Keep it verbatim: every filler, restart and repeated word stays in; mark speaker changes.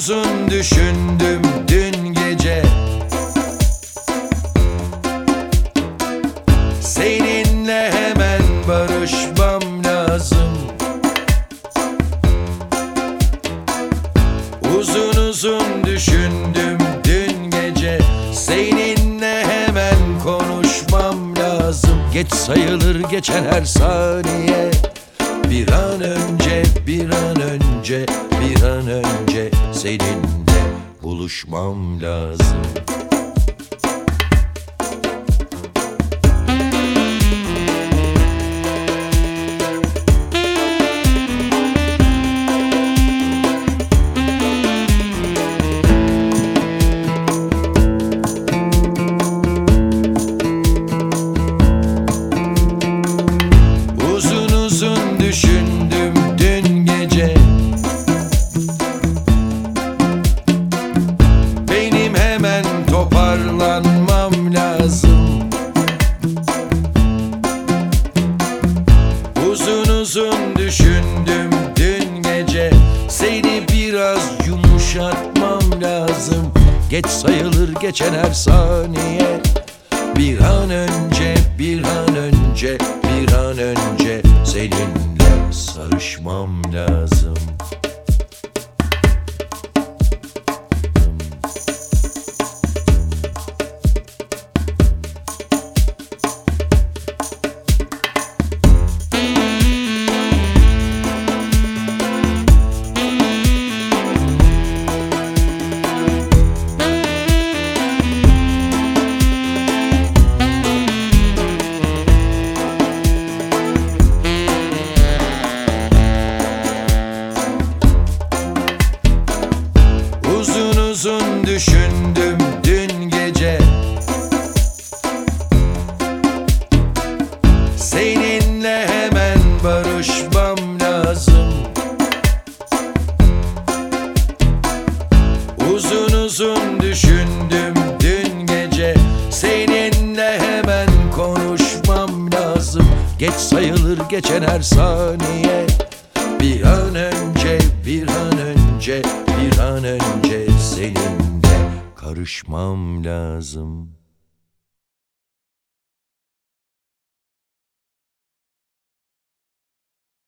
Speaker 1: uzun düşündüm dün gece. Seninle hemen barışmam lazım. Uzun uzun düşündüm dün gece. Seninle hemen konuşmam lazım. Geç sayılır geçen her saniye. Bir an önce, bir an önce, bir an önce seninle buluşmam lazım. Düşündüm dün gece. Benim hemen toparlanmam lazım. Uzun uzun düşündüm dün gece. Seni biraz yumuşatmam lazım. Geç sayılır geçen her saniye. Bir an önce, bir an önce, bir an önce seninle sarışmam lazım. Uzun uzun düşündüm dün gece. Seninle hemen barışmam lazım. Uzun uzun düşündüm dün gece. Seninle hemen konuşmam lazım. Geç sayılır geçen her saniye. Bir an önce, bir an önce, bir an önce seninle karışmam lazım.